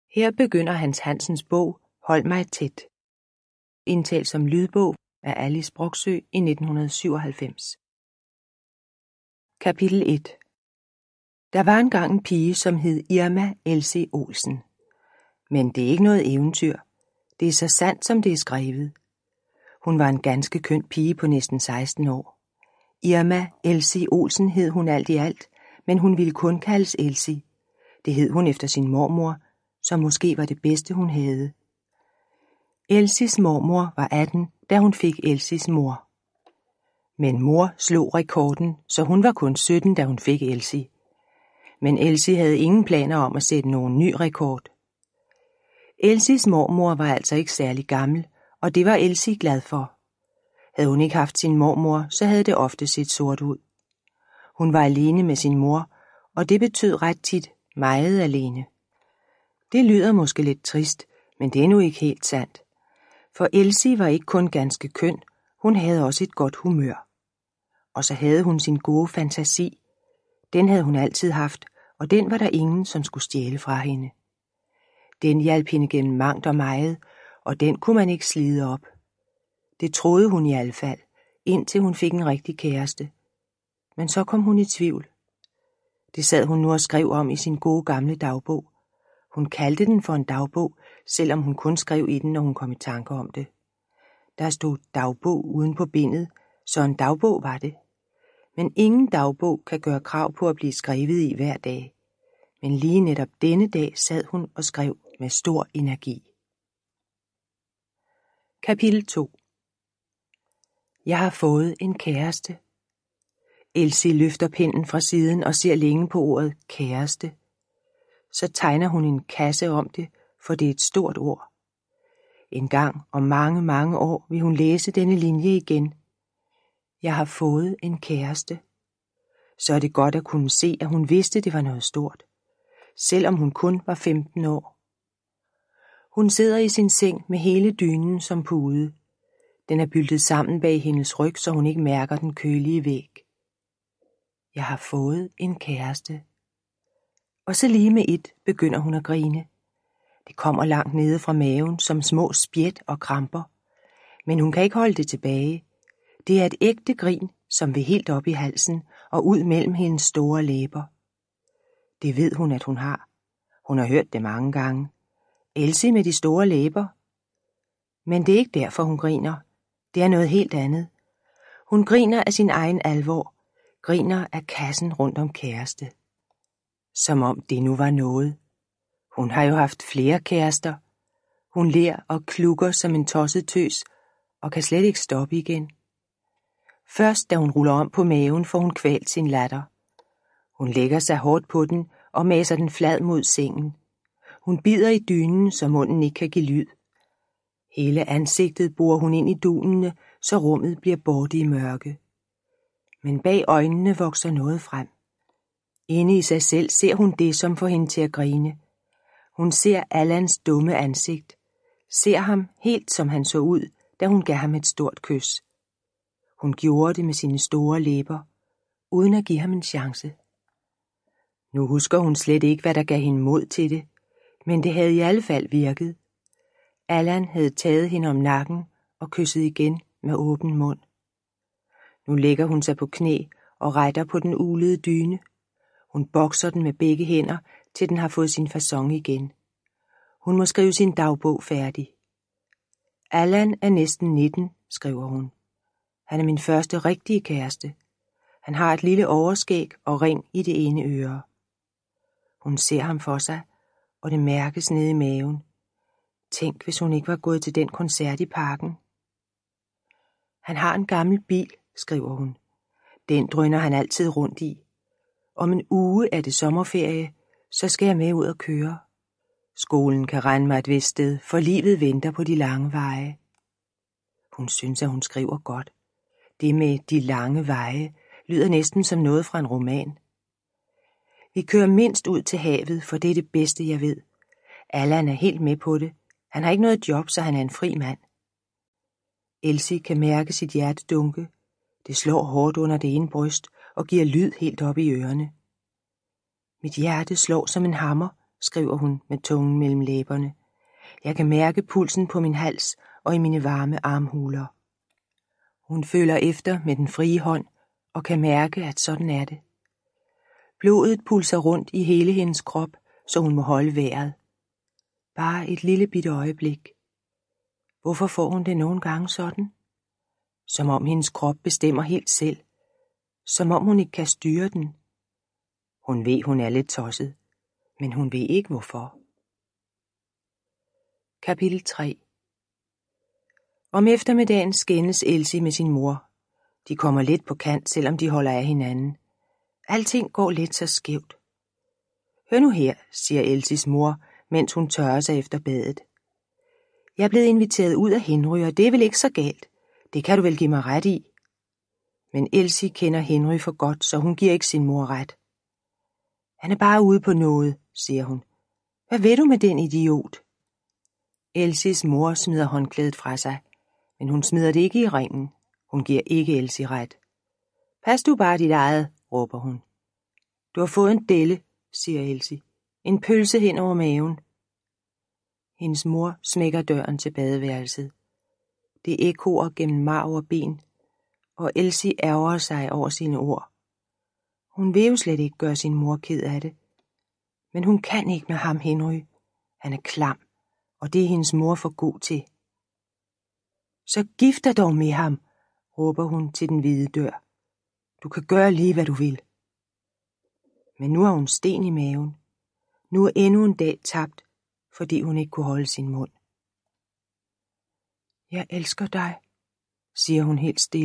Her begynder Hans Hansens bog Hold mig tæt. Indtalt som lydbog af Alice Broksø i 1997. Kapitel 1. Der var engang en pige, som hed Irma Elsie Olsen. Men det er ikke noget eventyr. Det er så sandt, som det er skrevet. Hun var en ganske køn pige på næsten 16 år. Irma Elsie Olsen hed hun alt i alt, men hun ville kun kaldes Elsie. Det hed hun efter sin mormor, som måske var det bedste, hun havde. Elsies mormor var 18, da hun fik Elsies mor. Men mor slog rekorden, så hun var kun 17, da hun fik Elsie. Men Elsie havde ingen planer om at sætte nogen ny rekord. Elsies mormor var altså ikke særlig gammel, og det var Elsie glad for. Havde hun ikke haft sin mormor, så havde det ofte set sort ud. Hun var alene med sin mor, og det betød ret tit meget alene. Det lyder måske lidt trist, men det er nu ikke helt sandt. For Elsie var ikke kun ganske køn, hun havde også et godt humør. Og så havde hun sin gode fantasi. Den havde hun altid haft, og den var der ingen, som skulle stjæle fra hende. Den hjalp hende gennem mangt og meget, og den kunne man ikke slide op. Det troede hun i alle fald, indtil hun fik en rigtig kæreste. Men så kom hun i tvivl. Det sad hun nu og skrev om i sin gode gamle dagbog. Hun kaldte den for en dagbog, selvom hun kun skrev i den, når hun kom i tanke om det. Der stod dagbog uden på bindet, så en dagbog var det. Men ingen dagbog kan gøre krav på at blive skrevet i hver dag. Men lige netop denne dag sad hun og skrev med stor energi. Kapitel 2. Jeg har fået en kæreste. Elsie løfter pinden fra siden og ser længe på ordet kæreste. Så tegner hun en kasse om det, for det er et stort ord. En gang om mange, mange år vil hun læse denne linje igen. Jeg har fået en kæreste. Så er det godt at kunne se, at hun vidste, det var noget stort, selvom hun kun var 15 år. Hun sidder i sin seng med hele dynen som pude. Den er byltet sammen bag hendes ryg, så hun ikke mærker den kølige væg. Jeg har fået en kæreste. Og så lige med et begynder hun at grine. Det kommer langt nede fra maven som små spjæt og kramper. Men hun kan ikke holde det tilbage. Det er et ægte grin, som vil helt op i halsen og ud mellem hendes store læber. Det ved hun, at hun har. Hun har hørt det mange gange. Elsie med de store læber. Men det er ikke derfor, hun griner. Det er noget helt andet. Hun griner af sin egen alvor. Griner af kassen rundt om kæreste. Som om det nu var noget. Hun har jo haft flere kærester. Hun ler og klukker som en tosset tøs, og kan slet ikke stoppe igen. Først da hun ruller om på maven, får hun kvalt sin latter. Hun lægger sig hårdt på den og maser den flad mod sengen. Hun bider i dynen, så munden ikke kan give lyd. Hele ansigtet borer hun ind i dunene, så rummet bliver borte i mørke. Men bag øjnene vokser noget frem. Inde i sig selv ser hun det, som får hende til at grine. Hun ser Allans dumme ansigt. Ser ham helt som han så ud, da hun gav ham et stort kys. Hun gjorde det med sine store læber, uden at give ham en chance. Nu husker hun slet ikke, hvad der gav hende mod til det, men det havde i alle fald virket. Allan havde taget hende om nakken og kysset igen med åben mund. Nu lægger hun sig på knæ og retter på den ulede dyne. Hun bokser den med begge hænder, til den har fået sin facon igen. Hun må skrive sin dagbog færdig. Allan er næsten 19, skriver hun. Han er min første rigtige kæreste. Han har et lille overskæg og ring i det ene øre. Hun ser ham for sig, og det mærkes nede i maven. Tænk, hvis hun ikke var gået til den koncert i parken. Han har en gammel bil, skriver hun. Den drøner han altid rundt i. Om en uge er det sommerferie, så skal jeg med ud og køre. Skolen kan regne mig et vist sted, for livet venter på de lange veje. Hun synes, at hun skriver godt. Det med de lange veje lyder næsten som noget fra en roman. Vi kører mindst ud til havet, for det er det bedste, jeg ved. Allan er helt med på det. Han har ikke noget job, så han er en fri mand. Elsie kan mærke sit hjerte dunke. Det slår hårdt under det ene bryst og giver lyd helt op i ørerne. Mit hjerte slår som en hammer, skriver hun med tungen mellem læberne. Jeg kan mærke pulsen på min hals og i mine varme armhuler. Hun føler efter med den frie hånd og kan mærke, at sådan er det. Blodet pulser rundt i hele hendes krop, så hun må holde vejret. Bare et lille bitte øjeblik. Hvorfor får hun det nogle gange sådan? Som om hendes krop bestemmer helt selv. Som om hun ikke kan styre den. Hun ved, hun er lidt tosset, men hun ved ikke hvorfor. Kapitel 3. Om eftermiddagen skændes Elsie med sin mor. De kommer lidt på kant, selvom de holder af hinanden. Alting går lidt så skævt. Hør nu her, siger Elsies mor, mens hun tørrer sig efter badet. Jeg er blevet inviteret ud af Henry, og det er vel ikke så galt. Det kan du vel give mig ret i. Men Elsie kender Henry for godt, så hun giver ikke sin mor ret. Han er bare ude på noget, siger hun. Hvad ved du med den idiot? Elsies mor smider håndklædet fra sig, men hun smider det ikke i ringen. Hun giver ikke Elsie ret. Pas du bare dit eget, råber hun. Du har fået en delle, siger Elsie. En pølse hen over maven. Hendes mor smækker døren til badeværelset. Det ekkoer gennem marv og ben, og Elsie ærger sig over sine ord. Hun vil jo slet ikke gøre sin mor ked af det. Men hun kan ikke med ham, Henry. Han er klam, og det er hendes mor for god til. Så gift dig dog med ham, råber hun til den hvide dør. Du kan gøre lige, hvad du vil. Men nu har hun sten i maven. Nu er endnu en dag tabt, fordi hun ikke kunne holde sin mund. Jeg elsker dig, siger hun helt stille.